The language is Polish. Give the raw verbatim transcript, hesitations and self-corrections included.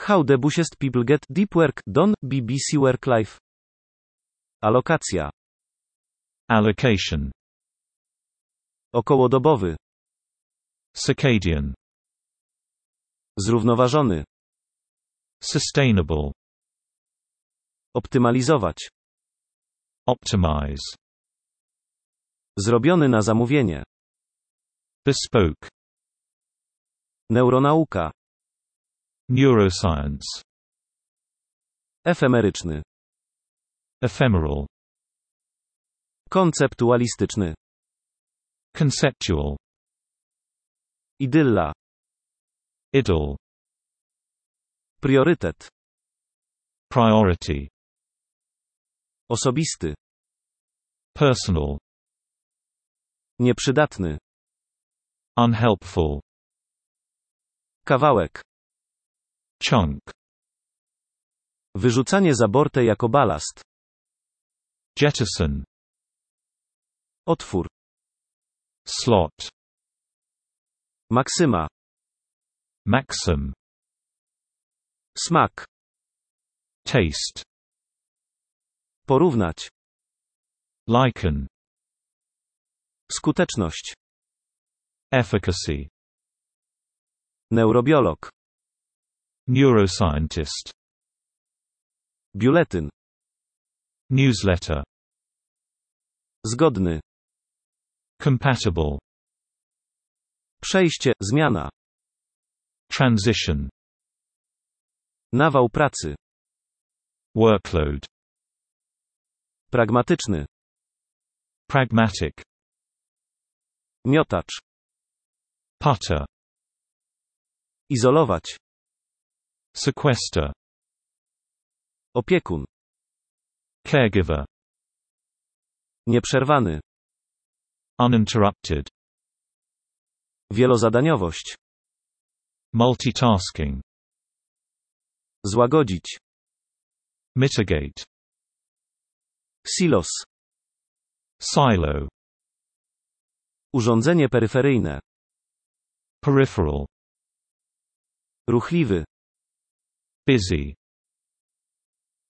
How the busiest people get deep work done, B B C Work Life. Alokacja. Allocation. Okołodobowy. Circadian. Zrównoważony. Sustainable. Optymalizować. Optimize. Zrobiony na zamówienie. Bespoke. Neuronauka. Neuroscience. Efemeryczny. Ephemeral. Konceptualistyczny. Conceptual. Idylla. Idyll. Priorytet. Priority. Osobisty. Personal. Nieprzydatny. Unhelpful. Kawałek. Chunk. Wyrzucanie za bortę jako balast. Jettison. Otwór. Slot. Maksyma. Maxim. Smak. Taste. Porównać. Liken. Skuteczność. Efficacy. Neurobiolog. Neuroscientist. Biuletyn. Newsletter. Zgodny. Compatible. Przejście, zmiana. Transition. Nawał pracy. Workload. Pragmatyczny. Pragmatic. Miotacz. Putter. Izolować. Sequester. Opiekun. Caregiver. Nieprzerwany. Uninterrupted. Wielozadaniowość. Multitasking. Złagodzić. Mitigate. Silos. Silo. Urządzenie peryferyjne. Peripheral. Ruchliwy. Busy.